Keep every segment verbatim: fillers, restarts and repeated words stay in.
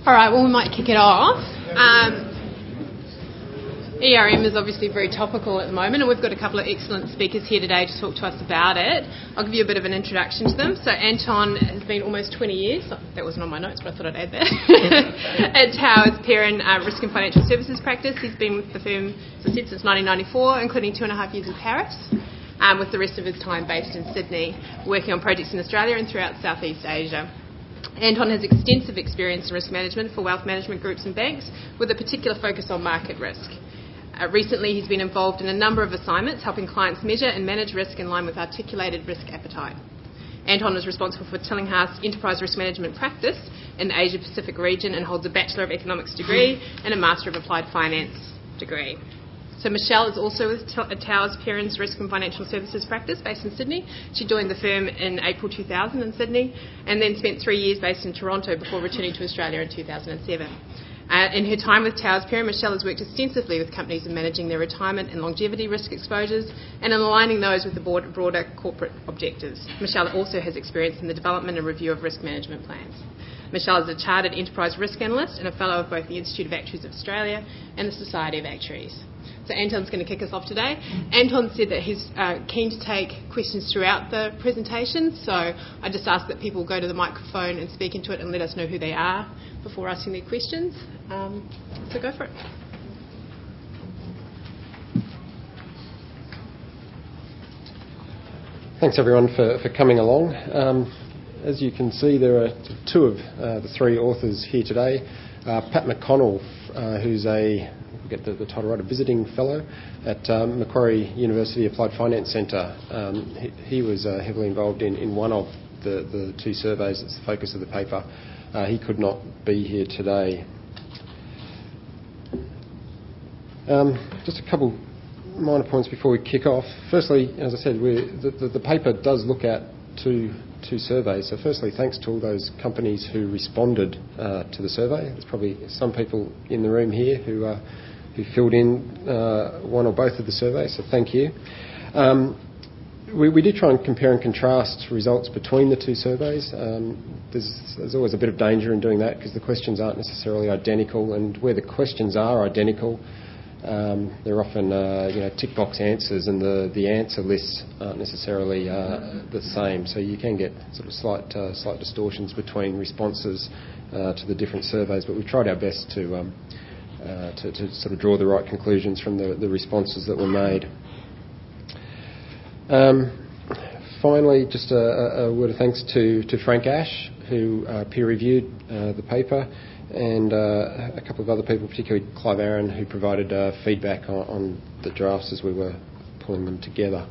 All right, well, we might kick it off. Um, E R M is obviously very topical at the moment, and we've got a couple of excellent speakers here today to talk to us about it. I'll give you a bit of an introduction to them. So Anton has been almost twenty years, that wasn't on my notes, but I thought I'd add that, at Towers Perrin uh, Risk and Financial Services Practice. He's been with the firm, as I said, since nineteen ninety-four, including two and a half years in Paris, um, with the rest of his time based in Sydney, working on projects in Australia and throughout Southeast Asia. Anton has extensive experience in risk management for wealth management groups and banks, with a particular focus on market risk. Uh, recently, he's been involved in a number of assignments, helping clients measure and manage risk in line with articulated risk appetite. Anton is responsible for Tillinghast Enterprise Risk Management Practice in the Asia-Pacific region and holds a Bachelor of Economics degree and a Master of Applied Finance degree. So Michelle is also with T- Towers Perrin's Risk and Financial Services Practice based in Sydney. She joined the firm in April two thousand in Sydney and then spent three years based in Toronto before returning to Australia in two thousand seven. Uh, in her time with Towers Perrin, Michelle has worked extensively with companies in managing their retirement and longevity risk exposures and in aligning those with the broad, broader corporate objectives. Michelle also has experience in the development and review of risk management plans. Michelle is a chartered enterprise risk analyst and a fellow of both the Institute of Actuaries of Australia and the Society of Actuaries. So Anton's going to kick us off today. Anton said that he's uh, keen to take questions throughout the presentation, so I just ask that people go to the microphone and speak into it and let us know who they are before asking their questions. Um, so go for it. Thanks everyone for, for coming along. Um, as you can see, there are two of uh, the three authors here today. Uh, Pat McConnell, uh, who's a get the, the title right, a visiting fellow at um, Macquarie University Applied Finance Centre. Um, he, he was uh, heavily involved in, in one of the, the two surveys that's the focus of the paper. Uh, he could not be here today. Um, just a couple minor points before we kick off. Firstly, as I said, we're, the, the, the paper does look at two two surveys. So firstly, thanks to all those companies who responded uh, to the survey. There's probably some people in the room here who uh, who filled in uh, one or both of the surveys, so thank you. Um, we, we did try and compare and contrast results between the two surveys. Um, there's, there's always a bit of danger in doing that because the questions aren't necessarily identical, and where the questions are identical, um, they're often uh, you know tick box answers, and the, the answer lists aren't necessarily uh, the same. So you can get sort of slight uh, slight distortions between responses uh, to the different surveys. But we've tried our best to um, uh, to, to sort of draw the right conclusions from the, the responses that were made. Um, finally, just a, a word of thanks to, to Frank Ash, who uh, peer-reviewed uh, the paper, and uh, a couple of other people, particularly Clive Aaron, who provided uh, feedback on, on the drafts as we were pulling them together.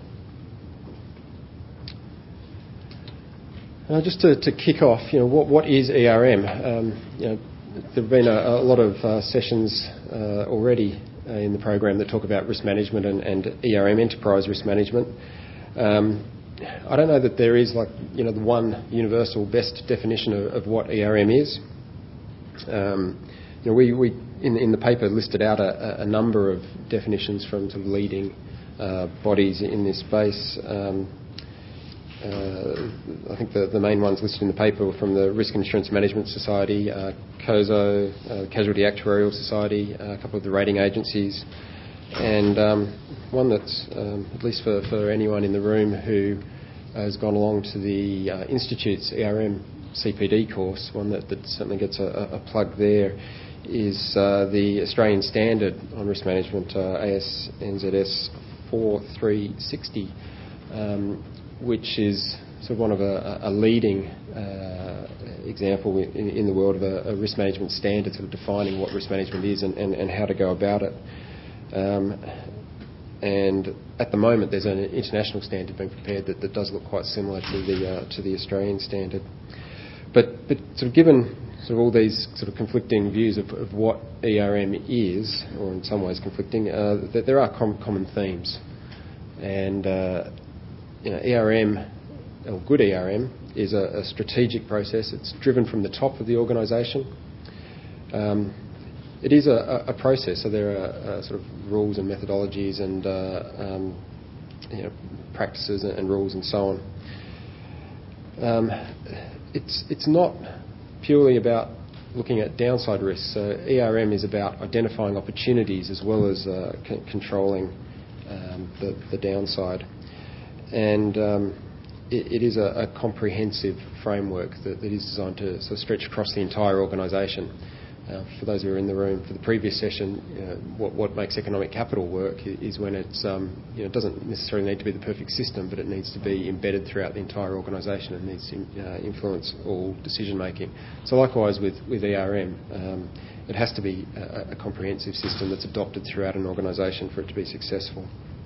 Uh, just to, to kick off, you know, what, what is E R M? Um, you know, there have been a, a lot of uh, sessions uh, already uh, in the program that talk about risk management and, and E R M, enterprise risk management. Um, I don't know that there is like you know the one universal best definition of, of what E R M is. Um, you know, we, we in, in the paper listed out a, a number of definitions from sort of leading uh, bodies in this space. Um, uh, I think the, the main ones listed in the paper were from the Risk and Insurance Management Society, uh, COSO, uh, Casualty Actuarial Society, uh, a couple of the rating agencies, and um, one that's, um, at least for, for anyone in the room who has gone along to the uh, Institute's E R M C P D course, one that, that certainly gets a, a plug there, is uh, the Australian Standard on Risk Management, uh, A S N Z S forty-three sixty, um, which is sort of one of a, a leading uh, example in, in the world of a, a risk management standard, sort of defining what risk management is and, and, and how to go about it. Um, and at the moment, there's an international standard being prepared that, that does look quite similar to the uh, to the Australian standard. But, but sort of given sort of all these sort of conflicting views of, of what E R M is, or in some ways conflicting, uh, that there are com- common themes. And uh, you know, E R M, or good E R M, is a, a strategic process. It's driven from the top of the organisation. Um, it is a, a process, so there are uh, sort of rules and methodologies and uh, um, you know, practices and, and rules and so on. Um, it's it's not purely about looking at downside risks. So E R M is about identifying opportunities as well as uh, c- controlling um, the, the downside. And um, it, it is a, a comprehensive framework that, that is designed to sort of stretch across the entire organisation. Uh, for those who are in the room for the previous session, you know, what, what makes economic capital work is when it's, um, you know, it doesn't necessarily need to be the perfect system, but it needs to be embedded throughout the entire organisation and needs to uh, influence all decision making. So likewise with, with E R M, um, it has to be a, a comprehensive system that's adopted throughout an organisation for it to be successful.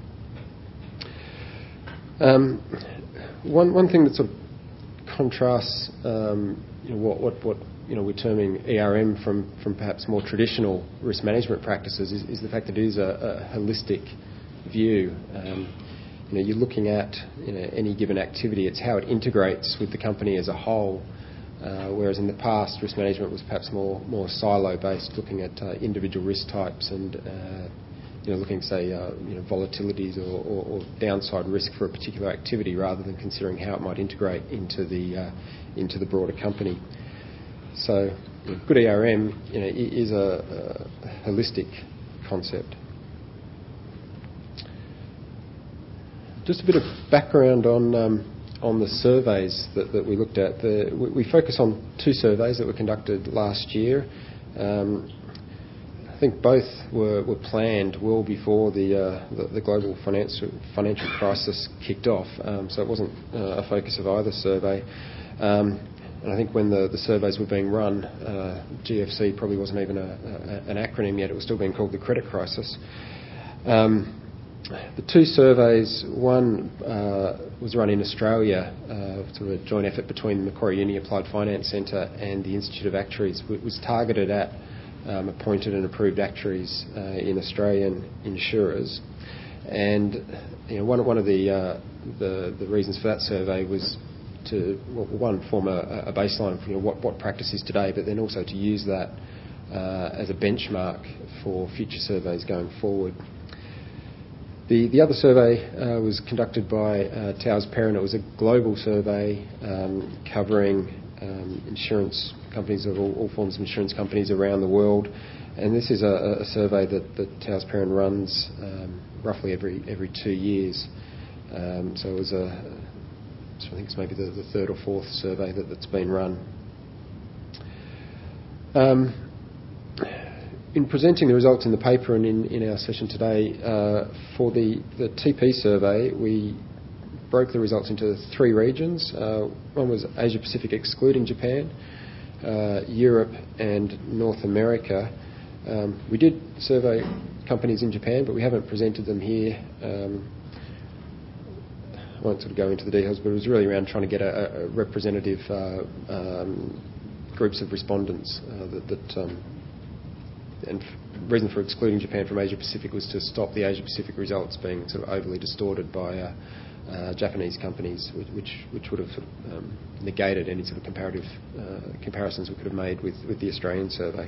Um, one, one thing that sort of contrasts um, you know, what, what, what you know, we're terming E R M from, from perhaps more traditional risk management practices is, is the fact that it is a, a holistic view. Um, you know, you're looking at you know, any given activity, it's how it integrates with the company as a whole, uh, whereas in the past risk management was perhaps more, more silo-based, looking at uh, individual risk types and uh, you know, looking, say, uh, you know, volatilities or, or, or downside risk for a particular activity rather than considering how it might integrate into the, uh, into the broader company. So, you know, good E R M you know, is a, a holistic concept. Just a bit of background on um, on the surveys that, that we looked at. The, we, we focus on two surveys that were conducted last year. Um, I think both were, were planned well before the uh, the, the global financial financial crisis kicked off. Um, so it wasn't uh, a focus of either survey. Um, And I think when the, the surveys were being run, uh, G F C probably wasn't even a, a, an acronym yet. It was still being called the credit crisis. Um, the two surveys, one uh, was run in Australia, uh, sort of a joint effort between Macquarie Uni Applied Finance Centre and the Institute of Actuaries. It was targeted at um, appointed and approved actuaries uh, in Australian insurers. And you know, one, one of the, uh, the the reasons for that survey was to, well, one, form a, a baseline for you know, what, what practice is today, but then also to use that uh, as a benchmark for future surveys going forward. The, the other survey uh, was conducted by uh, Towers Perrin. It was a global survey um, covering um, insurance companies of all, all forms of insurance companies around the world. And this is a, a survey that, that Towers Perrin runs um, roughly every every two years. Um, so it was a So I think it's maybe the, the third or fourth survey that, that's been run. Um, in presenting the results in the paper and in, in our session today, uh, for the, the T P survey, we broke the results into three regions. Uh, one was Asia Pacific excluding Japan, uh, Europe and North America. Um, we did survey companies in Japan, but we haven't presented them here. Um, I won't sort of go into the details, but it was really around trying to get a, a representative uh, um, groups of respondents. Uh, that, that um, and the reason for excluding Japan from Asia Pacific was to stop the Asia Pacific results being sort of overly distorted by uh, uh, Japanese companies, which which would have sort of, um, negated any sort of comparative uh, comparisons we could have made with, with the Australian survey.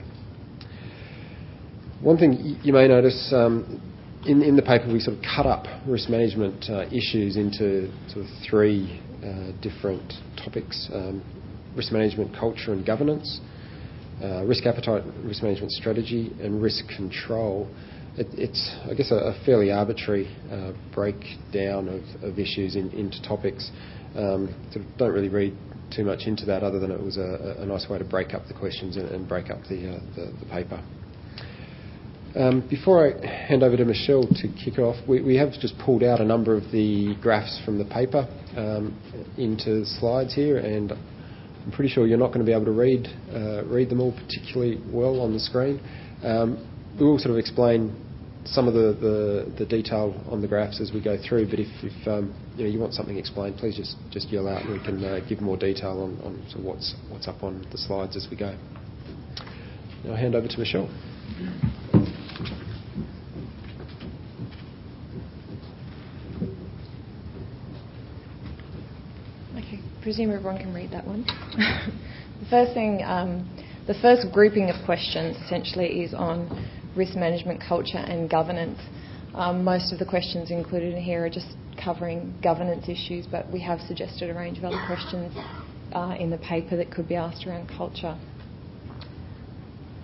One thing y- you may notice. Um, In, in the paper, we sort of cut up risk management uh, issues into sort of three uh, different topics: um, risk management culture and governance, uh, risk appetite, risk management strategy, and risk control. It, it's, I guess, a, a fairly arbitrary uh, breakdown of, of issues in, into topics. Um, sort of don't really read too much into that, other than it was a, a nice way to break up the questions and, and break up the, uh, the, the paper. Um, before I hand over to Michelle to kick off, we, we have just pulled out a number of the graphs from the paper um, into slides here, and I'm pretty sure you're not going to be able to read uh, read them all particularly well on the screen. Um, we will sort of explain some of the, the, the detail on the graphs as we go through, but if, if um, you know, you want something explained, please just, just yell out and we can uh, give more detail on, on sort of what's, what's up on the slides as we go. Now I'll hand over to Michelle. Okay, presume everyone can read that one. The first thing, um, the first grouping of questions essentially is on risk management culture and governance. Um, most of the questions included in here are just covering governance issues, but we have suggested a range of other questions uh, in the paper that could be asked around culture.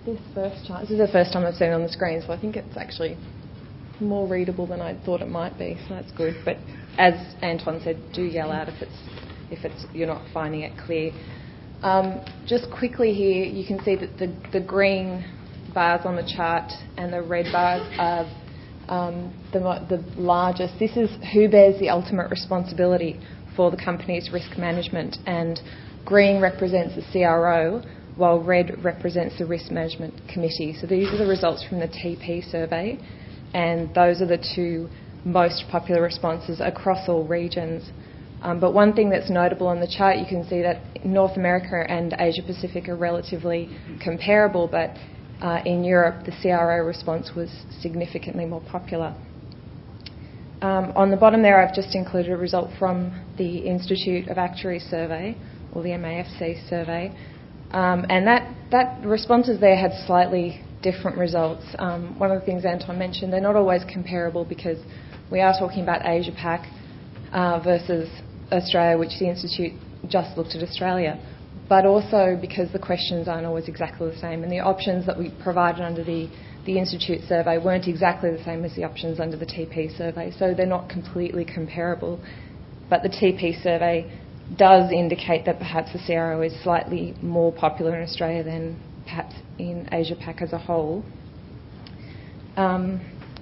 this first chart, this is the first time I've seen it on the screen, so I think it's actually more readable than I thought it might be, so that's good. But as Anton said, do yell out if it's if it's you're not finding it clear. Um, just quickly here, you can see that the, the green bars on the chart and the red bars are um, the, the largest. This is who bears the ultimate responsibility for the company's risk management, and green represents the C R O, while red represents the Risk Management Committee. So these are the results from the T P survey, and those are the two most popular responses across all regions. Um, but one thing that's notable on the chart, you can see that North America and Asia Pacific are relatively comparable, but uh, in Europe the C R O response was significantly more popular. Um, on the bottom there, I've just included a result from the Institute of Actuaries survey, or the M A F C survey, um, and that, that responses there had slightly different results. Um, one of the things Anton mentioned, they're not always comparable because we are talking about Asia Pac uh, versus Australia, which the Institute just looked at Australia, but also because the questions aren't always exactly the same, and the options that we provided under the, the Institute survey weren't exactly the same as the options under the T P survey, so they're not completely comparable. But the T P survey does indicate that perhaps the C R O is slightly more popular in Australia than perhaps in Asia Pac as a whole. Um,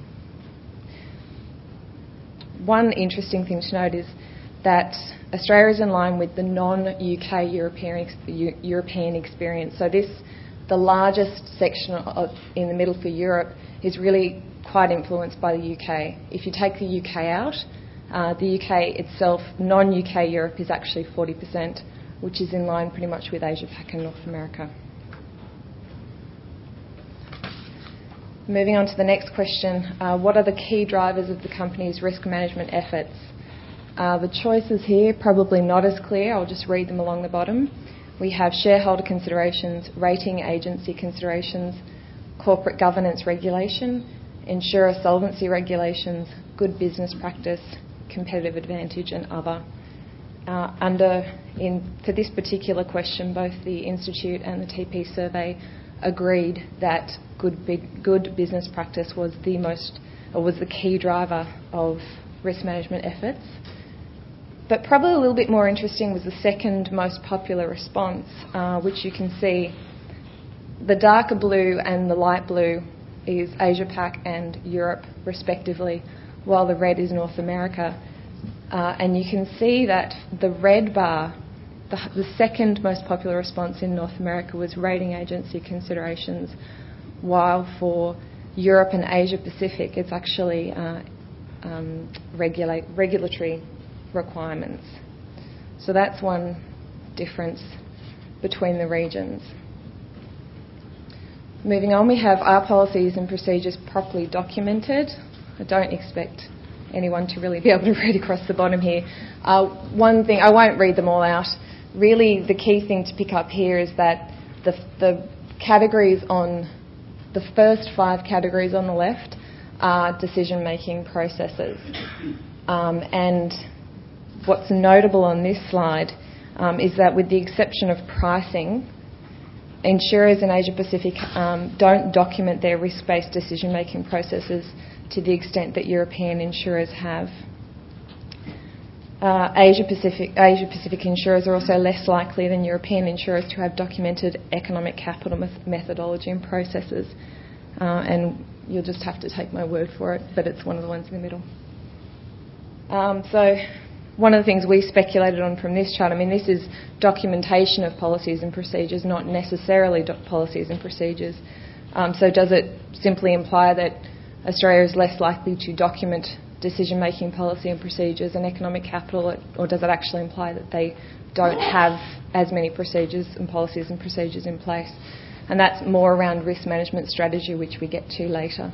one interesting thing to note is that Australia is in line with the non-U K European European experience. So this, the largest section of, in the middle for Europe, is really quite influenced by the U K. If you take the U K out, uh, the U K itself, non-U K Europe, is actually forty percent, which is in line pretty much with Asia Pac and North America. Moving on to the next question, uh, what are the key drivers of the company's risk management efforts? Uh, the choices here, probably not as clear. I'll just read them along the bottom. We have shareholder considerations, rating agency considerations, corporate governance regulation, insurer solvency regulations, good business practice, competitive advantage, and other. Uh, under in for this particular question, both the Institute and the T P survey agreed that good good business practice was the most or was the key driver of risk management efforts. But probably a little bit more interesting was the second most popular response, uh, which you can see. The darker blue and the light blue is Asia Pac and Europe, respectively, while the red is North America. Uh, and you can see that the red bar, the, the second most popular response in North America was rating agency considerations, while for Europe and Asia Pacific it's actually uh, um, regulate, regulatory requirements. So that's one difference between the regions. Moving on, we have our policies and procedures properly documented. I don't expect anyone to really be able to read across the bottom here. Uh, one thing, I won't read them all out. Really, the key thing to pick up here is that the, the categories on the first five categories on the left are decision-making processes. Um, and what's notable on this slide um, is that with the exception of pricing, insurers in Asia Pacific um, don't document their risk-based decision-making processes to the extent that European insurers have. Uh, Asia Pacific, Asia Pacific insurers are also less likely than European insurers to have documented economic capital met- methodology and processes. Uh, and you'll just have to take my word for it, but it's one of the ones in the middle. Um, so one of the things we speculated on from this chart, I mean, this is documentation of policies and procedures, not necessarily do- policies and procedures. Um, so does it simply imply that Australia is less likely to document decision-making policy and procedures and economic capital, or does it actually imply that they don't have as many procedures and policies and procedures in place? And that's more around risk management strategy, which we get to later.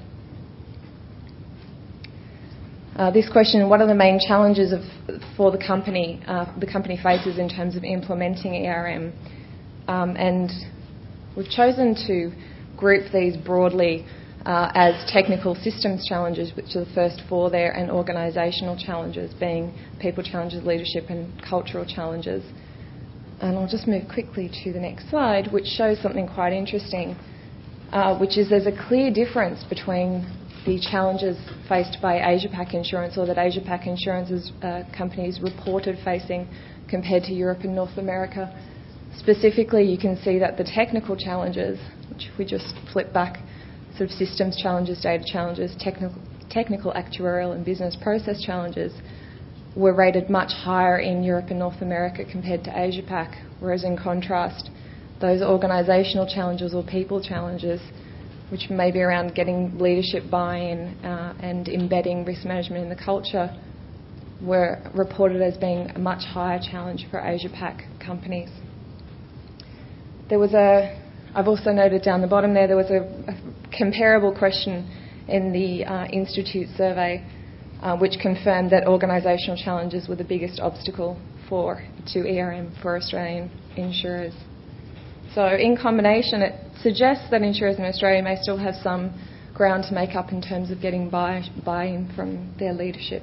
Uh, this question, what are the main challenges of, for the company, uh, the company faces in terms of implementing E R M? Um, and we've chosen to group these broadly uh, as technical systems challenges, which are the first four there, and organisational challenges, being people challenges, leadership and cultural challenges. And I'll just move quickly to the next slide, which shows something quite interesting. uh, which is there's a clear difference between the challenges faced by Asia Pac insurance, or that Asia Pac insurance uh, companies reported facing, compared to Europe and North America. Specifically, you can see that the technical challenges, which if we just flip back, sort of systems challenges, data challenges, technical, technical actuarial and business process challenges, were rated much higher in Europe and North America compared to Asia Pac, whereas in contrast, those organisational challenges or people challenges, which may be around getting leadership buy-in uh, and embedding risk management in the culture, were reported as being a much higher challenge for Asia Pac companies. There was a, I've also noted down the bottom there, there was a, a comparable question in the uh, Institute survey uh, which confirmed that organisational challenges were the biggest obstacle for to E R M for Australian insurers. So in combination, it suggests that insurers in Australia may still have some ground to make up in terms of getting buy, buy-in from their leadership.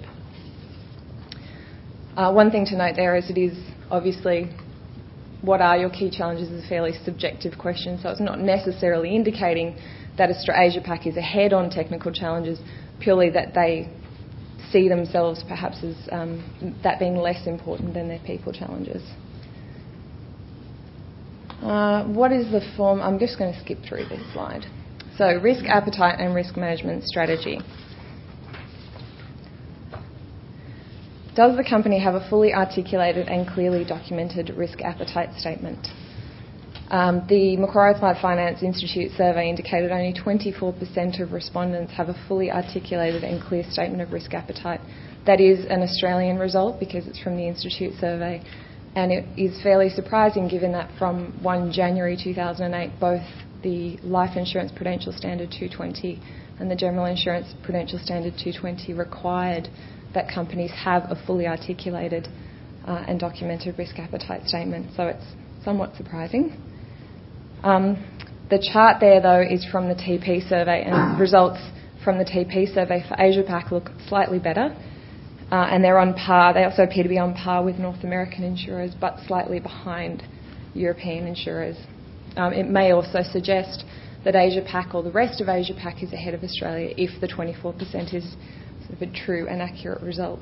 Uh, one thing to note there is it is obviously what are your key challenges is a fairly subjective question, so it's not necessarily indicating that Asia Pac is ahead on technical challenges, purely that they see themselves perhaps as um, that being less important than their people challenges. Uh, what is the form? I'm just going to skip through this slide. So, risk appetite and risk management strategy. Does the company have a fully articulated and clearly documented risk appetite statement? Um, the Macquarie Applied Finance Institute survey indicated only twenty-four percent of respondents have a fully articulated and clear statement of risk appetite. That is an Australian result because it's from the Institute survey, and it is fairly surprising given that from first of January two thousand eight, both the Life Insurance Prudential Standard two twenty and the General Insurance Prudential Standard two twenty required that companies have a fully articulated uh, and documented risk appetite statement. So it's somewhat surprising. Um, the chart there, though, is from the T P survey, and results from the T P survey for Asia Pac look slightly better, uh, and they're on par. They also appear to be on par with North American insurers, but slightly behind European insurers. Um, it may also suggest that Asia Pac, or the rest of Asia Pac, is ahead of Australia if the twenty-four percent is sort of a true and accurate result.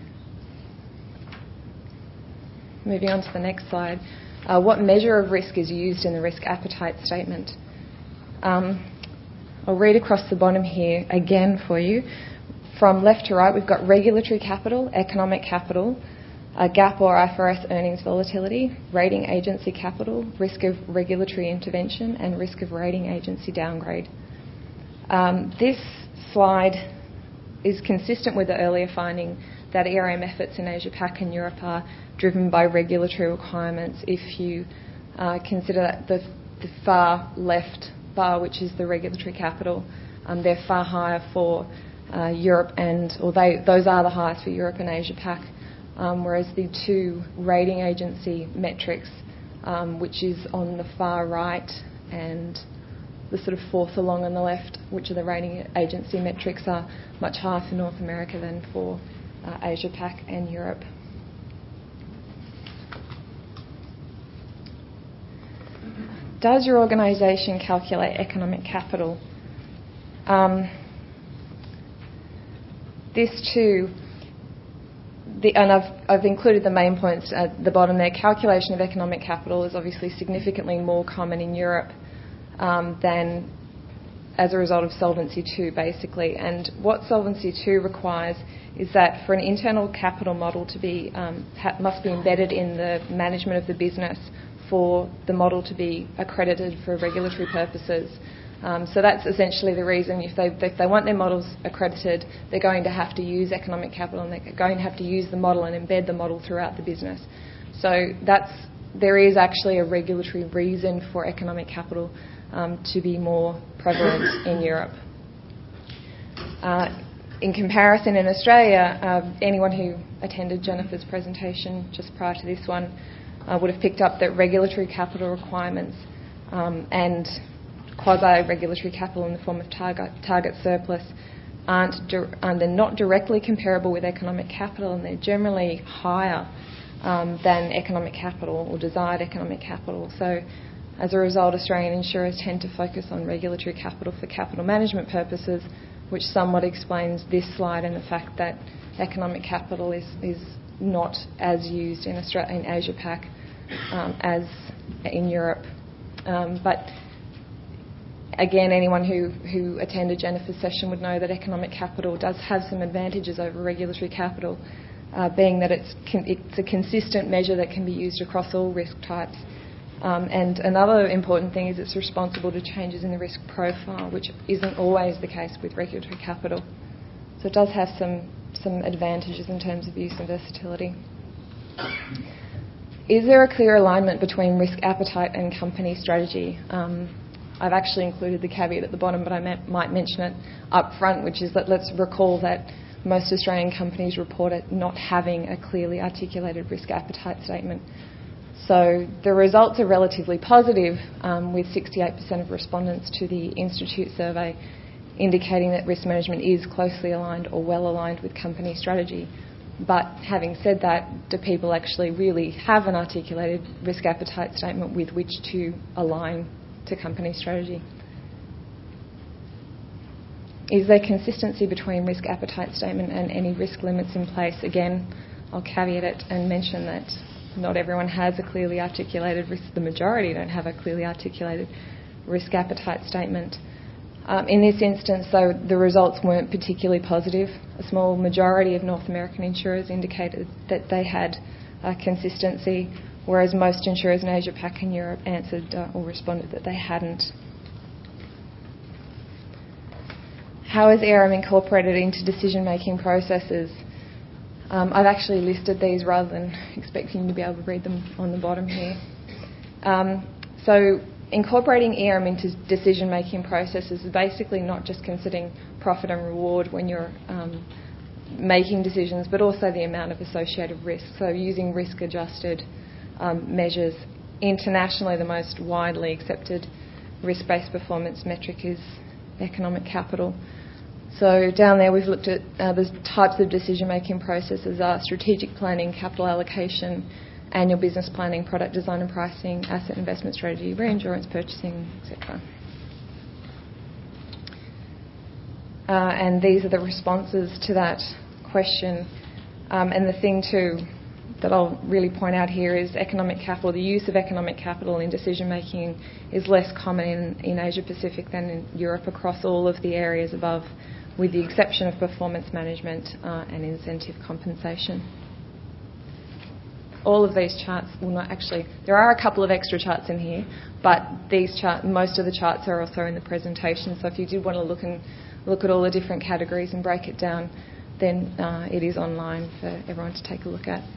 Moving on to the next slide. Uh, what measure of risk is used in the risk appetite statement? Um, I'll read across the bottom here again for you. From left to right, we've got regulatory capital, economic capital, uh, GAAP or I F R S earnings volatility, rating agency capital, risk of regulatory intervention, and risk of rating agency downgrade. Um, this slide is consistent with the earlier finding that E R M efforts in Asia Pac and Europe are driven by regulatory requirements. If you uh, consider that the, the far left bar, which is the regulatory capital, um, they're far higher for uh, Europe, and or they, those are the highest for Europe and Asia Pac, um, whereas the two rating agency metrics, um, which is on the far right, and the sort of fourth along on the left, which are the rating agency metrics, are much higher for North America than for uh, Asia Pac and Europe. Does your organisation calculate economic capital? Um, this too, the, and I've, I've included the main points at the bottom there. Calculation of economic capital is obviously significantly more common in Europe um, than as a result of Solvency two, basically. And what Solvency two requires is that for an internal capital model to be, um, ha- must be embedded in the management of the business for the model to be accredited for regulatory purposes. Um, so that's essentially the reason. If they, if they want their models accredited, they're going to have to use economic capital, and they're going to have to use the model and embed the model throughout the business. So that's there is actually a regulatory reason for economic capital um, to be more prevalent in Europe. Uh, in comparison, in Australia, uh, anyone who attended Jennifer's presentation just prior to this one Uh, would have picked up that regulatory capital requirements um, and quasi-regulatory capital in the form of target, target surplus aren't di- and they're not directly comparable with economic capital, and they're generally higher um, than economic capital or desired economic capital. So As a result, Australian insurers tend to focus on regulatory capital for capital management purposes, which somewhat explains this slide and the fact that economic capital is, is not as used in Australia, in Asia Pac um, as in Europe. Um, but again, anyone who, who attended Jennifer's session would know that economic capital does have some advantages over regulatory capital, uh, being that it's, con- it's a consistent measure that can be used across all risk types. Um, and another important thing is it's responsible to changes in the risk profile, which isn't always the case with regulatory capital. So it does have some, some advantages in terms of use and versatility. Is there a clear alignment between risk appetite and company strategy? Um, I've actually included the caveat at the bottom, but I might mention it up front, which is that let's recall that most Australian companies report it not having a clearly articulated risk appetite statement. So the results are relatively positive, um, with sixty-eight percent of respondents to the Institute survey indicating that risk management is closely aligned or well aligned with company strategy. But having said that, do people actually really have an articulated risk appetite statement with which to align to company strategy? Is there consistency between risk appetite statement and any risk limits in place? Again, I'll caveat it and mention that not everyone has a clearly articulated risk. The majority don't have a clearly articulated risk appetite statement. Um, in this instance, though, the results weren't particularly positive. A small majority of North American insurers indicated that they had uh, consistency, whereas most insurers in Asia Pac and Europe answered uh, or responded that they hadn't. How is A R M incorporated into decision-making processes? Um, I've actually listed these rather than expecting you to be able to read them on the bottom here. Um, so incorporating A R M into decision-making processes is basically not just considering profit and reward when you're um, making decisions, but also the amount of associated risk. So using risk-adjusted um, measures. Internationally, the most widely accepted risk-based performance metric is economic capital. So down there we've looked at uh, the types of decision-making processes are strategic planning, capital allocation, annual business planning, product design and pricing, asset investment strategy, reinsurance purchasing, et cetera. Uh, and these are the responses to that question. Um, and the thing too that I'll really point out here is economic capital. The use of economic capital in decision-making is less common in, in Asia-Pacific than in Europe across all of the areas above, with the exception of performance management uh, and incentive compensation. All of these charts, well not actually, there are a couple of extra charts in here, but these chart, most of the charts are also in the presentation, so if you did want to look and look at all the different categories and break it down, then uh, it is online for everyone to take a look at.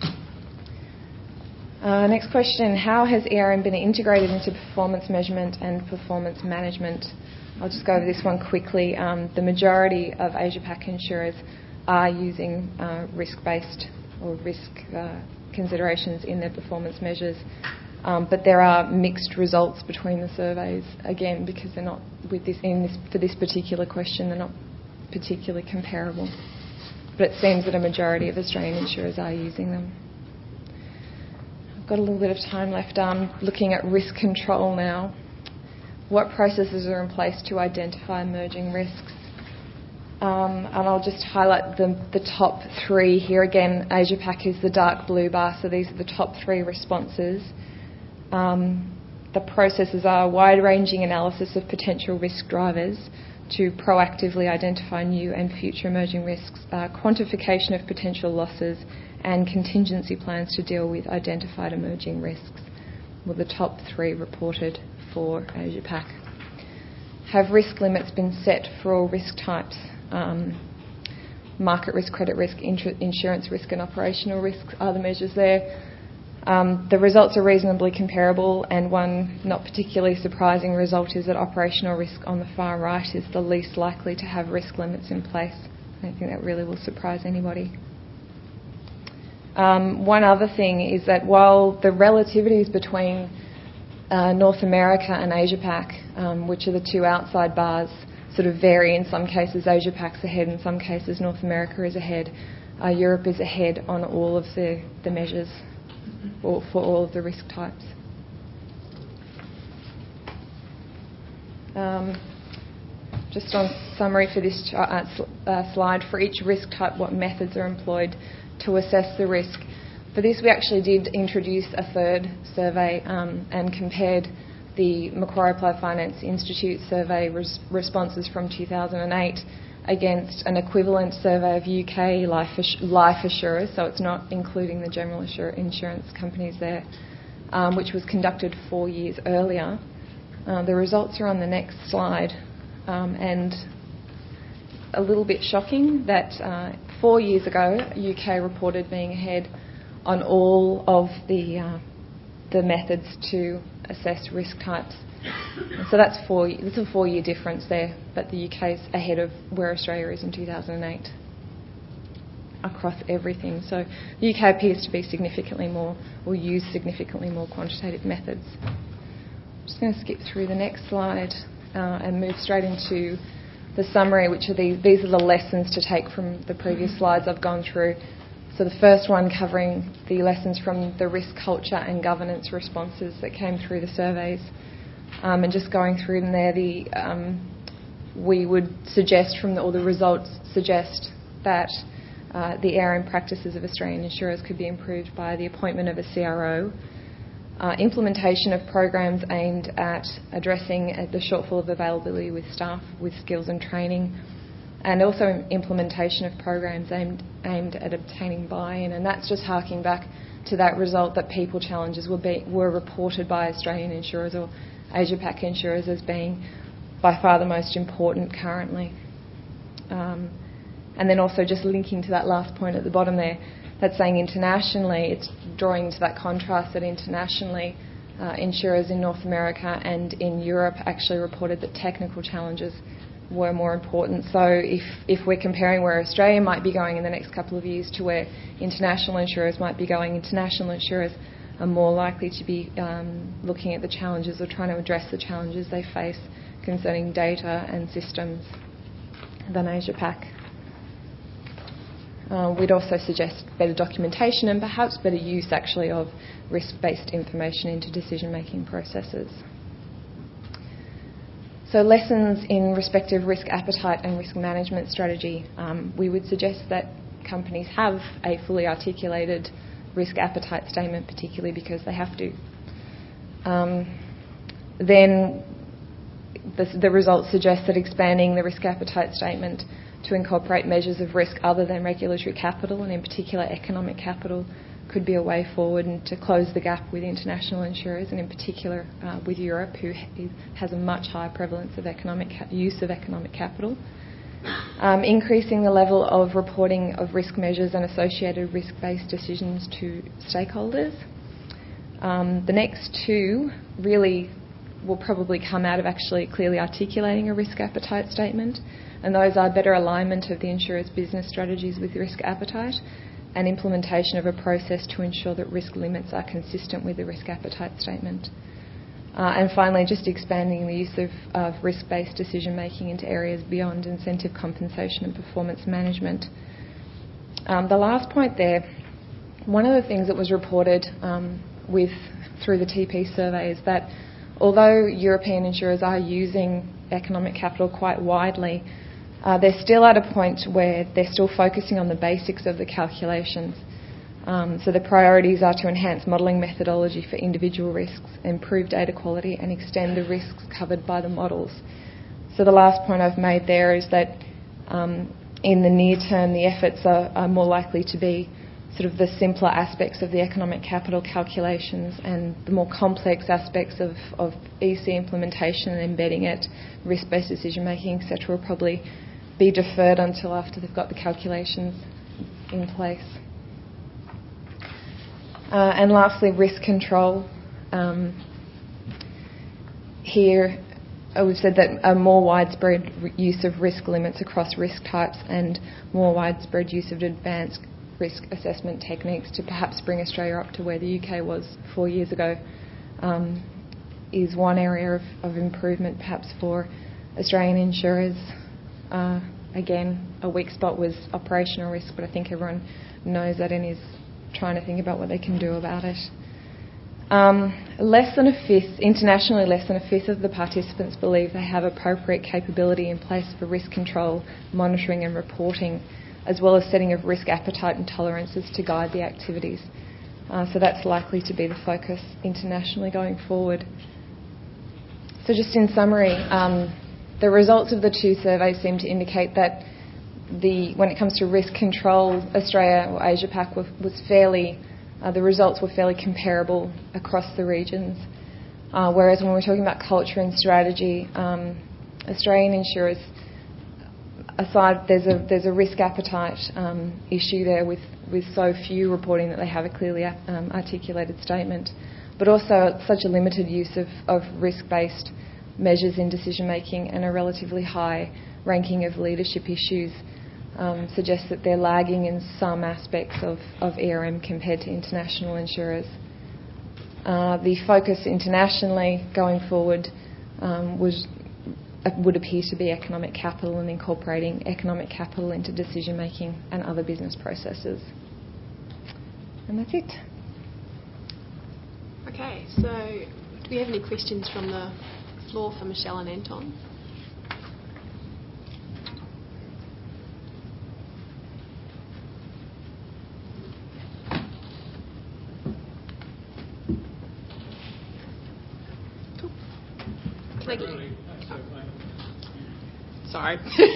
Uh, next question, how has A R M been integrated into performance measurement and performance management? I'll just go over this one quickly. Um, the majority of Asia Pac insurers are using uh, risk-based or risk uh, considerations in their performance measures, um, but there are mixed results between the surveys, again, because they're not, with this, in this, for this particular question, they're not particularly comparable. But it seems that a majority of Australian insurers are using them. I've got a little bit of time left. Um, looking at risk control now. What processes are in place to identify emerging risks? Um, and I'll just highlight the, the top three here. Again, Asia Pac is the dark blue bar, so these are the top three responses. Um, the processes are wide-ranging analysis of potential risk drivers to proactively identify new and future emerging risks, uh, quantification of potential losses, and contingency plans to deal with identified emerging risks were the top three reported for Asia Pac. Have risk limits been set for all risk types? Um, market risk, credit risk, intru- insurance risk and operational risks are the measures there. Um, the results are reasonably comparable, and one not particularly surprising result is that operational risk on the far right is the least likely to have risk limits in place. I don't think that really will surprise anybody. Um, one other thing is that while the relativities between uh, North America and Asia Pac, um, which are the two outside bars, sort of vary. In some cases Asia Pac's ahead, in some cases North America is ahead. Uh, Europe is ahead on all of the, the measures or for all of the risk types. Um, just on summary for this ch- uh, sl- uh, slide, for each risk type, what methods are employed to assess the risk. For this, we actually did introduce a third survey um, and compared the Macquarie Applied Finance Institute survey res- responses from two thousand eight against an equivalent survey of U K life, ass- life assurers, so it's not including the general assur- insurance companies there, um, which was conducted four years earlier. Uh, the results are on the next slide, um, and a little bit shocking that uh, four years ago, U K reported being ahead on all of the uh, the methods to assess risk types. And so that's four. That's a four-year difference there, but the U K is ahead of where Australia is in two thousand eight across everything. So the U K appears to be significantly more, or use significantly more quantitative methods. I'm just going to skip through the next slide uh, and move straight into the summary, which are the, these are the lessons to take from the previous slides I've gone through. So the first one covering the lessons from the risk culture and governance responses that came through the surveys. Um, and just going through them there, the, um, we would suggest from the, or the results suggest that uh, the area and practices of Australian insurers could be improved by the appointment of a C R O, uh, implementation of programs aimed at addressing uh, the shortfall of availability with staff with skills and training, and also implementation of programs aimed, aimed at obtaining buy-in. And that's just harking back to that result that people challenges were, be, were reported by Australian insurers or Asia Pac insurers as being by far the most important currently. Um, and then also just linking to that last point at the bottom there, that's saying internationally, it's drawing to that contrast that internationally uh, insurers in North America and in Europe actually reported that technical challenges were more important. So if, if we're comparing where Australia might be going in the next couple of years to where international insurers might be going, international insurers are more likely to be um, looking at the challenges or trying to address the challenges they face concerning data and systems than Asia Pac. Uh, we'd also suggest better documentation and perhaps better use actually of risk-based information into decision-making processes. So lessons in respective risk appetite and risk management strategy. Um, we would suggest that companies have a fully articulated risk appetite statement, particularly because they have to. Um, then the, the results suggest that expanding the risk appetite statement to incorporate measures of risk other than regulatory capital, and in particular economic capital, could be a way forward and to close the gap with international insurers, and in particular uh, with Europe, who has a much higher prevalence of economic ca- use of economic capital. Um, increasing the level of reporting of risk measures and associated risk-based decisions to stakeholders. Um, the next two really will probably come out of actually clearly articulating a risk appetite statement, and those are better alignment of the insurer's business strategies with risk appetite and implementation of a process to ensure that risk limits are consistent with the risk appetite statement. Uh, and finally, just expanding the use of, of risk-based decision-making into areas beyond incentive compensation and performance management. Um, the last point there, one of the things that was reported um, with through the T P survey is that although European insurers are using economic capital quite widely, uh, they're still at a point where they're still focusing on the basics of the calculations. Um, so the priorities are to enhance modelling methodology for individual risks, improve data quality and extend the risks covered by the models. So the last point I've made there is that um, in the near term the efforts are, are more likely to be sort of the simpler aspects of the economic capital calculations, and the more complex aspects of, of E C implementation and embedding it, risk-based decision making, et cetera, will probably be deferred until after they've got the calculations in place. Uh, and lastly, risk control. Um, here, uh, we've said that a more widespread r- use of risk limits across risk types and more widespread use of advanced risk assessment techniques to perhaps bring Australia up to where the U K was four years ago um, is one area of, of improvement perhaps for Australian insurers. Uh, again, a weak spot was operational risk, but I think everyone knows that and is trying to think about what they can do about it. Um, less than a fifth, internationally less than a fifth of the participants believe they have appropriate capability in place for risk control, monitoring and reporting, as well as setting of risk appetite and tolerances to guide the activities. Uh, so that's likely to be the focus internationally going forward. So just in summary, um, the results of the two surveys seem to indicate that the, when it comes to risk control, Australia or Asia Pac was, was fairly, uh, the results were fairly comparable across the regions. Uh, whereas when we're talking about culture and strategy, um, Australian insurers, aside, there's a there's a risk appetite um, issue there with, with so few reporting that they have a clearly um, articulated statement, but also such a limited use of, of risk-based measures in decision making and a relatively high ranking of leadership issues um, suggests that they're lagging in some aspects of, of E R M compared to international insurers. Uh, the focus internationally going forward um, was would appear to be economic capital and incorporating economic capital into decision making and other business processes. And that's it. Okay, so do we have any questions from the floor for Michelle and Anton? Cool. Can I get you? Sorry.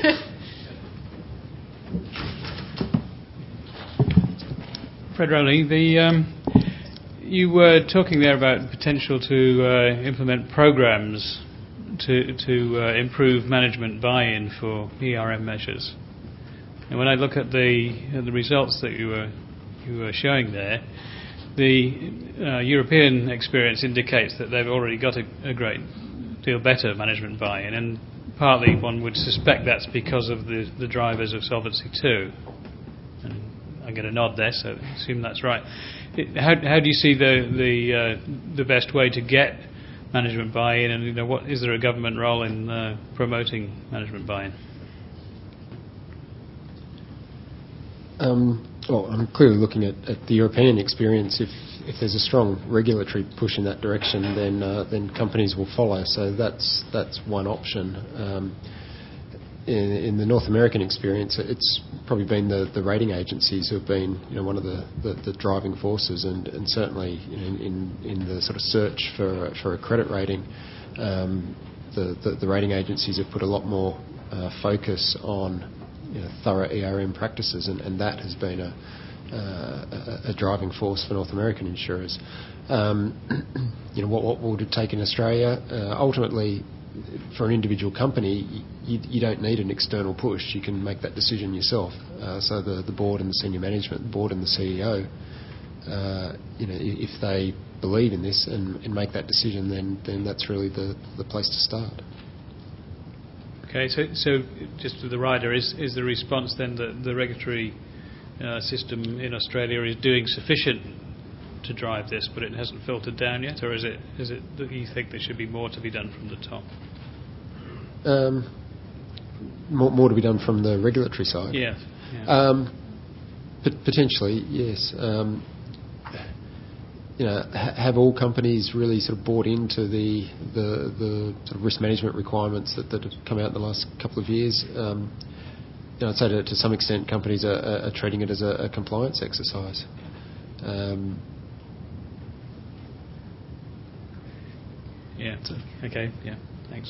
Fred Rowley, the, um, you were talking there about the potential to uh, implement programs to, to uh, improve management buy-in for E R M measures. And when I look at the, uh, the results that you were, you were showing there, the uh, European experience indicates that they've already got a, a great deal better management buy-in, and partly one would suspect that's because of the, the drivers of Solvency two. And I get a nod there, so I assume that's right. It, how, how do you see the the, uh, the best way to get management buy-in, and you know, what is there a government role in uh, promoting management buy-in? Um, well, I'm clearly looking at, at the European experience. If if there's a strong regulatory push in that direction, then uh, then companies will follow. So that's that's one option. Um, in, in the North American experience, it's probably been the, the rating agencies who have been, you know, one of the, the, the driving forces, and, and certainly, you know, in in the sort of search for for a credit rating, um, the, the the rating agencies have put a lot more uh, focus on, you know, thorough E R M practices, and, and that has been a, uh, a, a driving force for North American insurers. Um, you know, what, what would it take in Australia? Uh, ultimately, for an individual company, you, you don't need an external push. You can make that decision yourself. Uh, so the, the board and the senior management, the board and the C E O, uh, you know, if they believe in this and, and make that decision, then then that's really the, the place to start. Okay, so, so just to the rider, is, is the response then that the regulatory uh, system in Australia is doing sufficient to drive this, but it hasn't filtered down yet, or is it is it that you think there should be more to be done from the top? Um, more, more to be done from the regulatory side? Yes. Yeah. Um, p- potentially, yes. Um, You know, ha- have all companies really sort of bought into the the, the sort of risk management requirements that, that have come out in the last couple of years? Um, you know, I'd say to, to some extent companies are, are, are treating it as a, a compliance exercise. Um, yeah. Okay. Yeah. Thanks.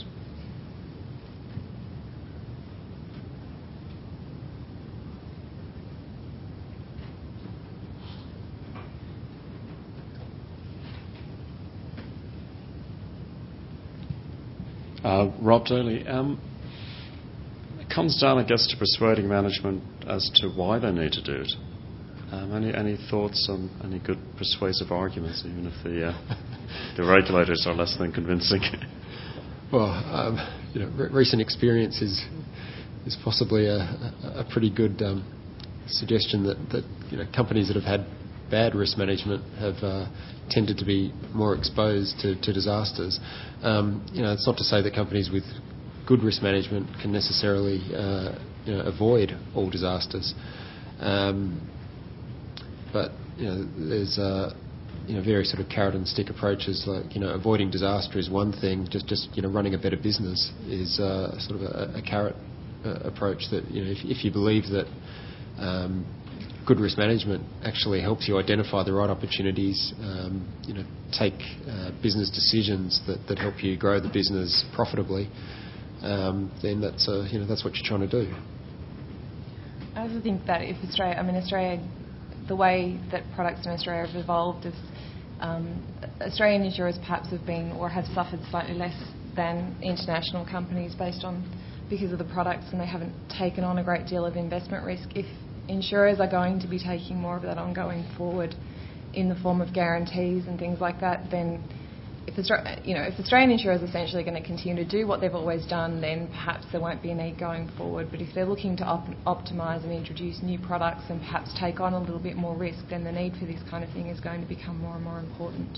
Uh, Rob Daly, um, it comes down, I guess, to persuading management as to why they need to do it. Um, any any thoughts on any good persuasive arguments, even if the uh, the regulators are less than convincing? Well, um, you know, re- recent experience is is possibly a, a, a pretty good um, suggestion that, that you know, companies that have had bad risk management have uh, tended to be more exposed to, to disasters. Um, you know, it's not to say that companies with good risk management can necessarily uh, you know, avoid all disasters, um, but you know, there's uh, you know, very sort of carrot and stick approaches, like, you know, avoiding disaster is one thing. Just, just you know, running a better business is uh, sort of a, a carrot uh, approach. That, you know, if, if you believe that um, good risk management actually helps you identify the right opportunities, um, you know, take uh, business decisions that, that help you grow the business profitably, um, then that's uh, you know that's what you're trying to do. I also think that if Australia, I mean Australia, the way that products in Australia have evolved is um, Australian insurers perhaps have been or have suffered slightly less than international companies based on because of the products, and they haven't taken on a great deal of investment risk. If insurers are going to be taking more of that on going forward in the form of guarantees and things like that, then if Austra- you know if Australian insurers are essentially going to continue to do what they've always done, then perhaps there won't be a need going forward. But if they're looking to op- optimise and introduce new products and perhaps take on a little bit more risk, then the need for this kind of thing is going to become more and more important.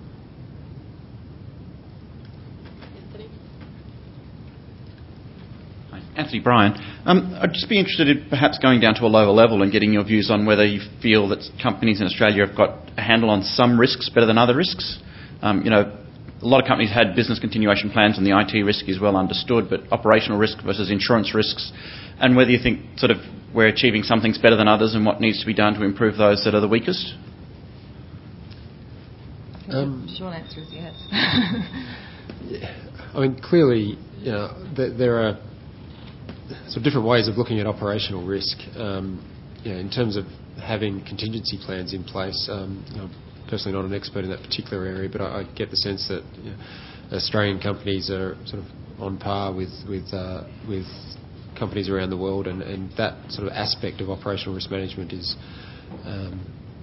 Anthony Bryan. Um, I'd just be interested in perhaps going down to a lower level and getting your views on whether you feel that companies in Australia have got a handle on some risks better than other risks. Um, you know, a lot of companies had business continuation plans and the I T risk is well understood, but operational risk versus insurance risks, and whether you think sort of we're achieving some things better than others and what needs to be done to improve those that are the weakest. Um, the short answer is yes. Yeah. I mean, clearly, you know, th- there are sort of different ways of looking at operational risk. Um, you know, in terms of having contingency plans in place, um, you know, personally not an expert in that particular area, but I, I get the sense that, you know, Australian companies are sort of on par with with uh, with companies around the world, and, and that sort of aspect of operational risk management is, um,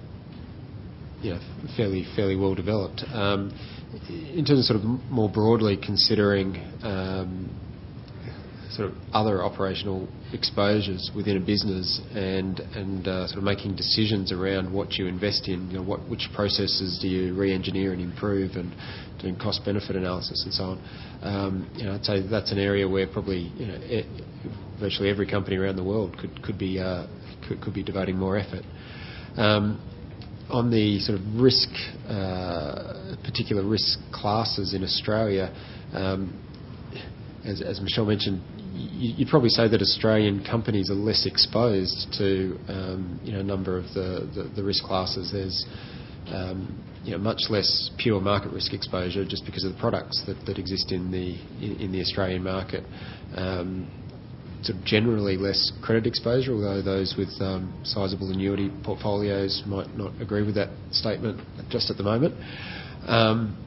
you know, fairly fairly well developed. Um, in terms of sort of more broadly considering um, sort of other operational exposures within a business and and uh, sort of making decisions around what you invest in, you know, what which processes do you re-engineer and improve, and doing cost-benefit analysis and so on. Um, you know, I'd say that's an area where probably, you know, it, virtually every company around the world could could be uh, could, could be devoting more effort. Um, on the sort of risk, uh, particular risk classes in Australia, um, as, as Michelle mentioned, you'd probably say that Australian companies are less exposed to um, you know, a number of the, the, the risk classes. There's um, you know, much less pure market risk exposure just because of the products that, that exist in the in, in the Australian market. Um, sort of generally less credit exposure, although those with um, sizable annuity portfolios might not agree with that statement just at the moment. Um,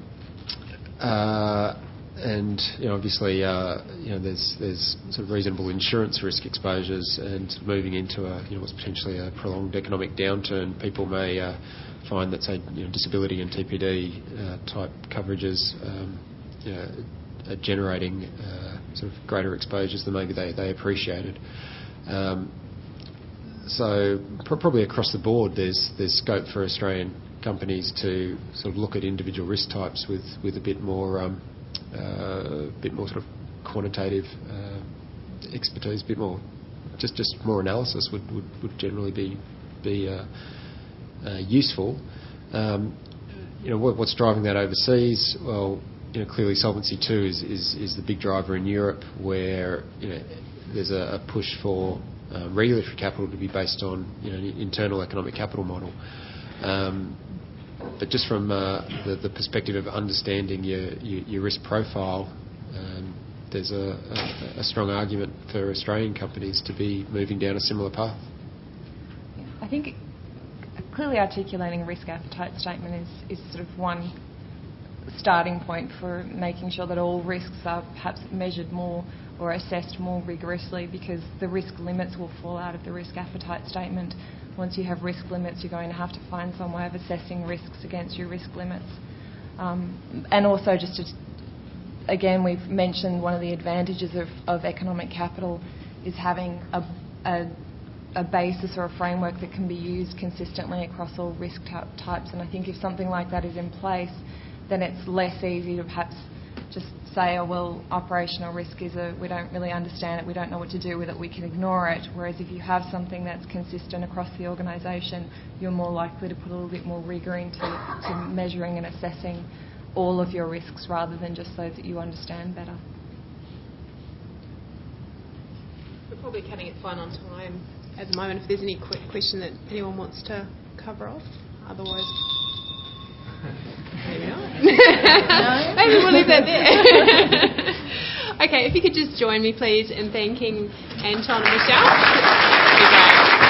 uh, And you know, obviously, uh, you know, there's there's sort of reasonable insurance risk exposures, and moving into a, you know, what's potentially a prolonged economic downturn, people may uh, find that, say, you know, disability and T P D uh, type coverages, um, you know, are generating uh, sort of greater exposures than maybe they they appreciated. Um, so pr- probably across the board, there's there's scope for Australian companies to sort of look at individual risk types with with a bit more. Um, Uh, a bit more sort of quantitative uh, expertise, a bit more, just just more analysis would, would, would generally be be uh, uh, useful. Um, you know, what, what's driving that overseas? Well, you know, clearly Solvency two is, is, is the big driver in Europe, where, you know, there's a, a push for uh, regulatory capital to be based on, you know, an internal economic capital model. Um, But just from uh, the, the perspective of understanding your, your, your risk profile, um, there's a, a, a strong argument for Australian companies to be moving down a similar path. Yeah, I think clearly articulating a risk appetite statement is, is sort of one starting point for making sure that all risks are perhaps measured more or assessed more rigorously, because the risk limits will fall out of the risk appetite statement. Once you have risk limits, you're going to have to find some way of assessing risks against your risk limits. Um, and also, just to, again, we've mentioned one of the advantages of, of economic capital is having a, a, a basis or a framework that can be used consistently across all risk types. And I think if something like that is in place, then it's less easy to perhaps just say, oh, well, operational risk is a, we don't really understand it, we don't know what to do with it, we can ignore it. Whereas if you have something that's consistent across the organisation, you're more likely to put a little bit more rigour into to measuring and assessing all of your risks rather than just those that you understand better. We're probably cutting it fine on time at the moment. If there's any quick question that anyone wants to cover off, otherwise... Maybe not. No? Maybe we'll leave that there. Okay, if you could just join me, please, in thanking Anton and Michelle.